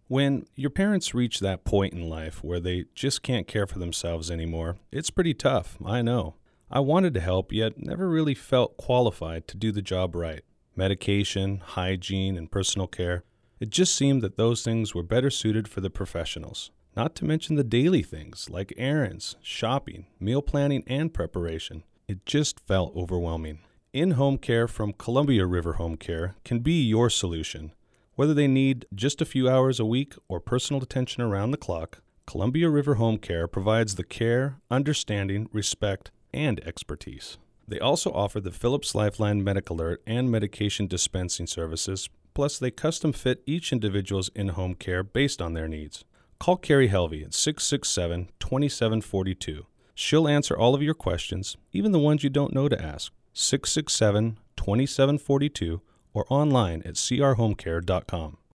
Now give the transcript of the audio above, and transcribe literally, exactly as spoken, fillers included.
When your parents reach that point in life where they just can't care for themselves anymore, it's pretty tough, I know. I wanted to help, yet never really felt qualified to do the job right. Medication, hygiene, and personal care, it just seemed that those things were better suited for the professionals. Not to mention the daily things like errands, shopping, meal planning, and preparation. It just felt overwhelming. In-home care from Columbia River Home Care can be your solution. Whether they need just a few hours a week or personal attention around the clock, Columbia River Home Care provides the care, understanding, respect, and expertise. They also offer the Philips Lifeline Medical Alert and medication dispensing services, plus they custom fit each individual's in-home care based on their needs. Call Carrie Helvey at six six seven, two seven four two. She'll answer all of your questions, even the ones you don't know to ask. six six seven, two seven four two or online at c r home care dot com.